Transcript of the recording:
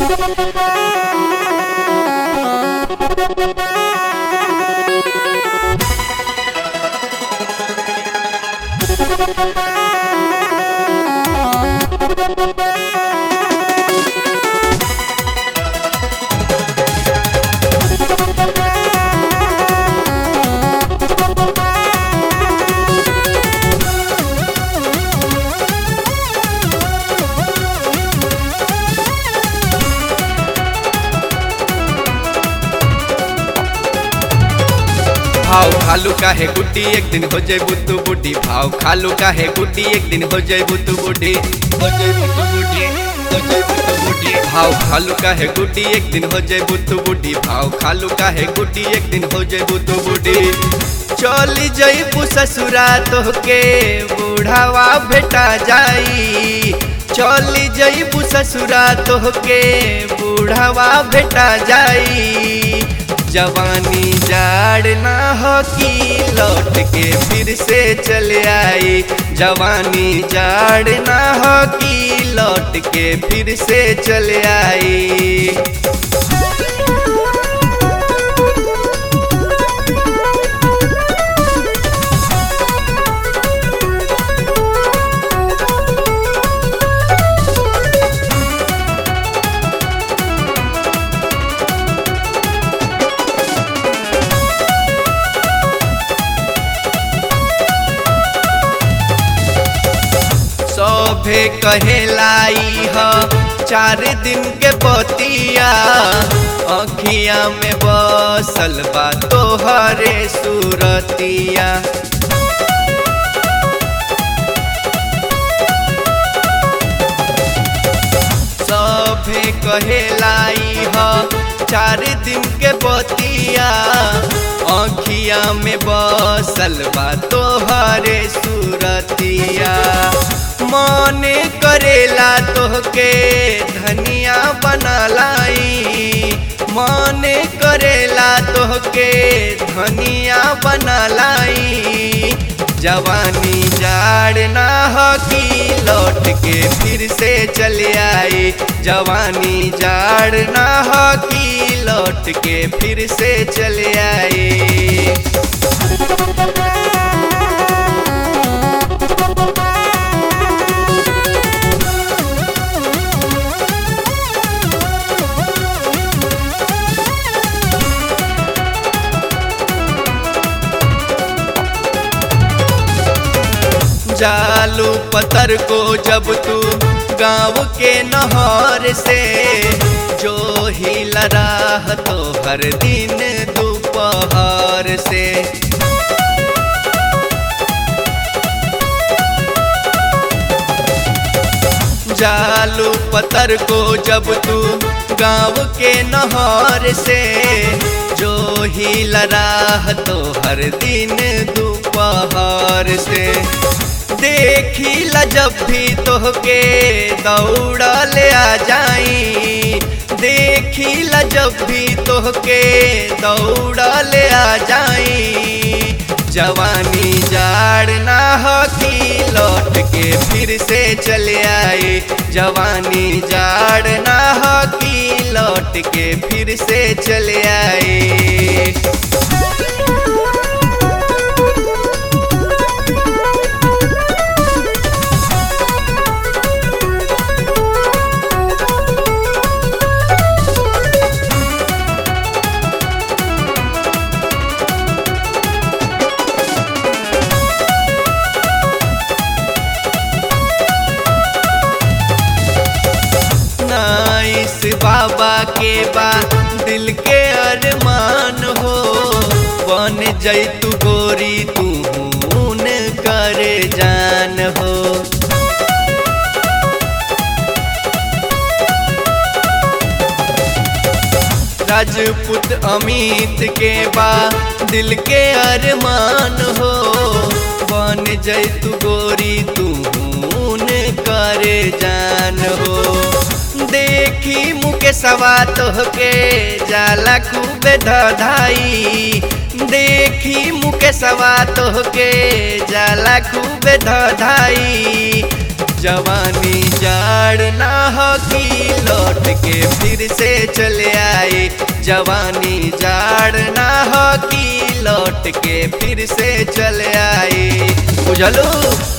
भाव खालू का है गुड्डी एक दिन हो जाए बुद्धू बुढ़ी। भाव खालू का है गुड्डी एक दिन हो जाए बुद्धू बुढ़ी। हो जाए बुद्धू बुढ़ी, हो जाए बुद्धू बुढ़ी। भाव खालू का है गुड्डी एक दिन हो जाए बुद्धू बुढ़ी। भाव खालू का है गुड्डी एक दिन हो जाए बुद्धू बुढ़ी। चली जईबू ससुरा तोहके बूढ़ावा भेटा जाई। चली जईबू ससुरा तोहके बूढ़ावा भेटा जाई। जवानी जाड़ ना हो कि लौट के फिर से चले आई। जवानी जाड़ ना हो कि लौट के फिर से चले आई। सभे कहेलाई ह 4 दिन के बतिया। अखिया में बसल बा तोहरे सूरतिया। सभे कहेलाई ह 4 दिन के बतिया। अखिया में बसल बा तोहरे सूरतिया। मने करेला तोहके धनिया बना लाई। मने करेला तोहके धनिया बना लाई। जवानी जाड़ ना हो कि लौट के फिर से चले आई। जवानी जाड़ ना हो कि लौट के फिर से चले आई। जालू पत्थर को जब तू गाँव के नहर से। जो ही लराह तो हर दिन दोपहर से। जालू पत्थर को जब तू गाँव के नहर से। जो ही लराह तो हर दिन दोपहर से। देखी ला जब भी तोहके दौड़ा ले आ जाई। देखी ला जब भी तोहके दौड़ा ले आ जाई। जवानी जाड़ ना हो कि लौट के फिर से चले आई। जवानी जाड़ ना हो कि लौट के फिर से चले आई। बाबा के बा दिल के अरमान हो। बन जई तू गोरी तू करे जान हो। राजपूत अमित के बा दिल के अरमान हो। बन जई तू गोरी तू करे जान हो। देखी मुकेशवा तोहके जाला खूबे धधाई। देखी मुकेशवा तोहके जाला खूबे धधाई। जवानी जाड़ ना हो कि लौट के फिर फिर से चले आई। जवानी जाड़ ना हो कि लौट के फिर से चले आई। बुझलू।